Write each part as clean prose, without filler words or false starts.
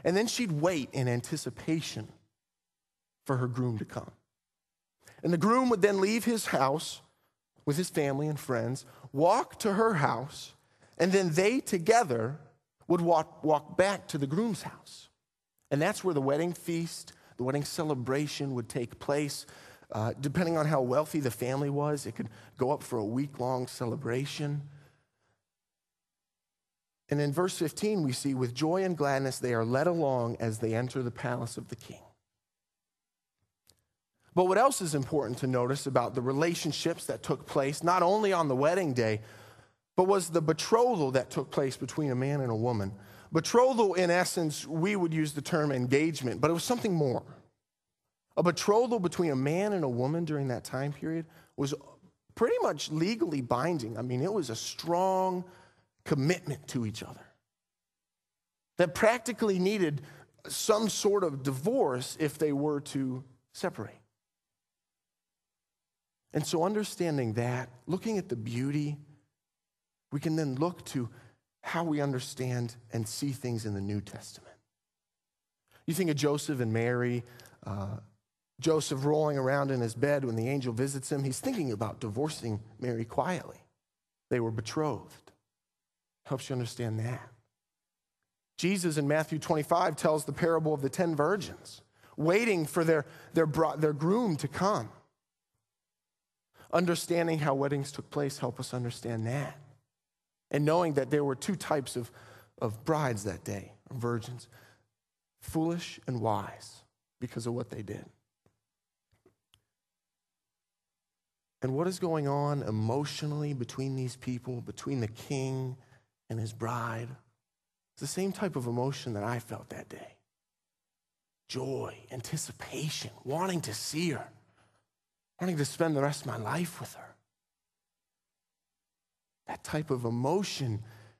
And then she'd wait in anticipation for her groom to come. And the groom would then leave his house with his family and friends, walk to her house, and then they together would walk back to the groom's house. And that's where the wedding feast, the wedding celebration would take place. Depending on how wealthy the family was, it could go up for a week-long celebration. And in verse 15, we see, with joy and gladness they are led along as they enter the palace of the king. But what else is important to notice about the relationships that took place, not only on the wedding day, but was the betrothal that took place between a man and a woman. Betrothal, in essence, we would use the term engagement, but it was something more. A betrothal between a man and a woman during that time period was pretty much legally binding. I mean, it was a strong commitment to each other that practically needed some sort of divorce if they were to separate. And so understanding that, looking at the beauty, we can then look to how we understand and see things in the New Testament. You think of Joseph and Mary, Joseph rolling around in his bed when the angel visits him. He's thinking about divorcing Mary quietly. They were betrothed. Helps you understand that. Jesus in Matthew 25 tells the parable of the 10 virgins, waiting for their groom to come. Understanding how weddings took place help us understand that. And knowing that there were two types of brides that day, virgins, foolish and wise, because of what they did. And what is going on emotionally between these people, between the king and his bride? It's the same type of emotion that I felt that day. Joy, anticipation, wanting to see her, wanting to spend the rest of my life with her. That type of emotion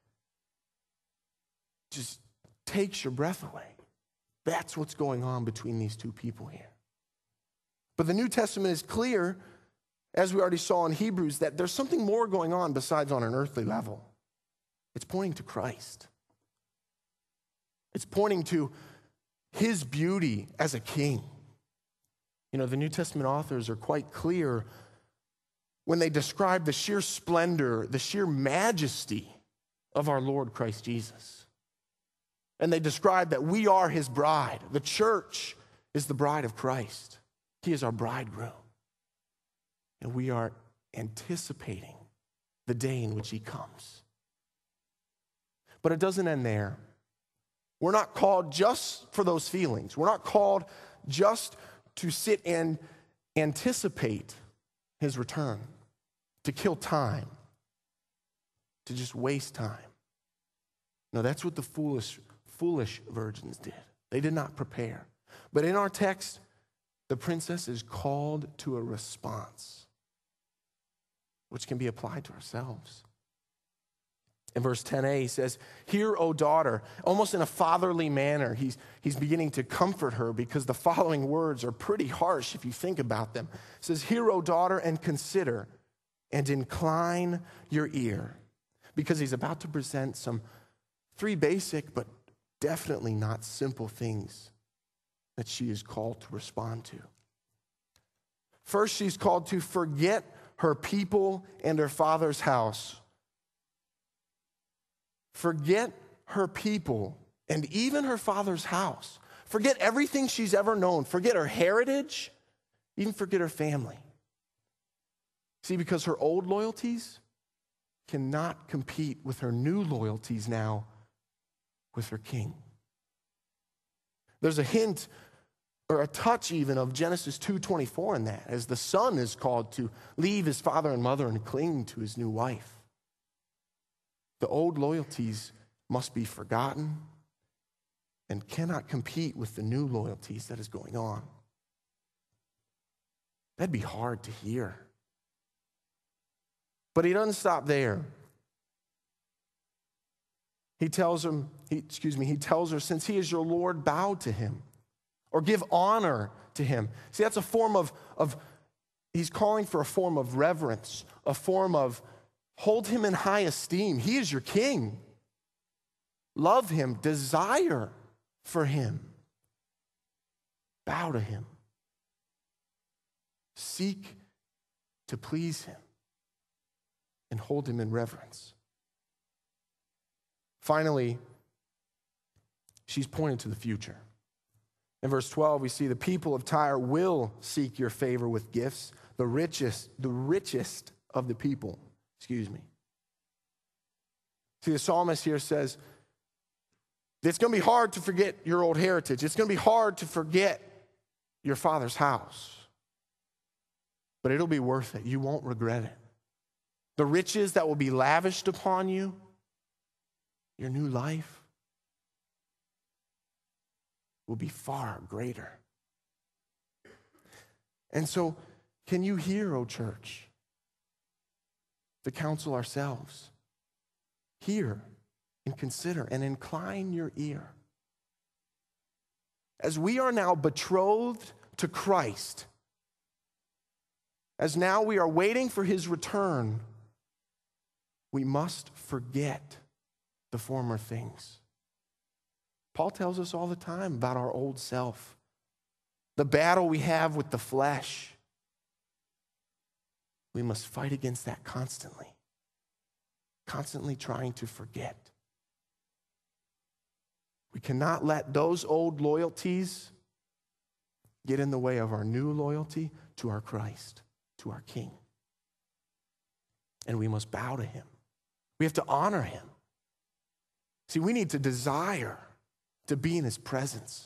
just takes your breath away. That's what's going on between these two people here. But the New Testament is clear, as we already saw in Hebrews, that there's something more going on besides on an earthly level. It's pointing to Christ. It's pointing to his beauty as a king. You know, the New Testament authors are quite clear when they describe the sheer splendor, the sheer majesty of our Lord Christ Jesus. And they describe that we are his bride. The church is the bride of Christ. He is our bridegroom. And we are anticipating the day in which he comes. But it doesn't end there. We're not called just for those feelings. We're not called just to sit and anticipate his return, to kill time, to just waste time. No, that's what the foolish virgins did. They did not prepare. But in our text, the princess is called to a response, which can be applied to ourselves. In verse 10a, he says, "Hear, O daughter," almost in a fatherly manner. He's beginning to comfort her because the following words are pretty harsh if you think about them. It says, "Hear, O daughter, and consider, and incline your ear," because he's about to present some 3 basic but definitely not simple things that she is called to respond to. First, she's called to forget her people and her father's house. Forget her people and even her father's house. Forget everything she's ever known. Forget her heritage, even forget her family. See, because her old loyalties cannot compete with her new loyalties now with her king. There's a hint or a touch even of Genesis 2:24 in that, as the son is called to leave his father and mother and cling to his new wife. The old loyalties must be forgotten and cannot compete with the new loyalties that is going on. That'd be hard to hear. But he doesn't stop there. He tells her, since he is your Lord, bow to him or give honor to him. See, that's a form of he's calling for a form of reverence, a form of hold him in high esteem. He is your king. Love him, desire for him. Bow to him. Seek to please him and hold him in reverence. Finally, she's pointing to the future. In verse 12, we see the people of Tyre will seek your favor with gifts, the richest of the people. See, the psalmist here says, it's going to be hard to forget your old heritage. It's going to be hard to forget your father's house. But it'll be worth it. You won't regret it. The riches that will be lavished upon you, your new life, will be far greater. And so, can you hear, O church, the counsel ourselves? Hear and consider and incline your ear. As we are now betrothed to Christ, as now we are waiting for his return, we must forget the former things. Paul tells us all the time about our old self, the battle we have with the flesh. We must fight against that constantly trying to forget. We cannot let those old loyalties get in the way of our new loyalty to our Christ, to our King. And we must bow to him. We have to honor him. See, we need to desire to be in his presence,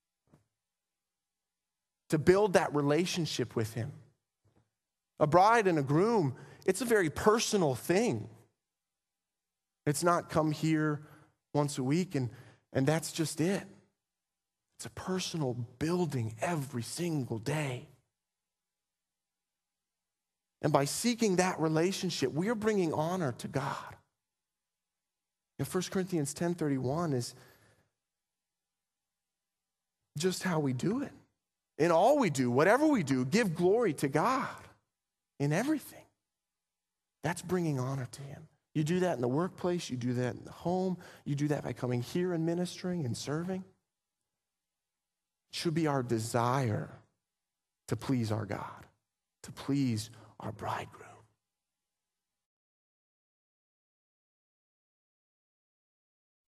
to build that relationship with him. A bride and a groom, it's a very personal thing. It's not come here once a week and that's just it. It's a personal building every single day. And by seeking that relationship, we are bringing honor to God. And 1 Corinthians 10:31 is just how we do it. In all we do, whatever we do, give glory to God in everything. That's bringing honor to him. You do that in the workplace, you do that in the home, you do that by coming here and ministering and serving. It should be our desire to please our God, to please our bridegroom.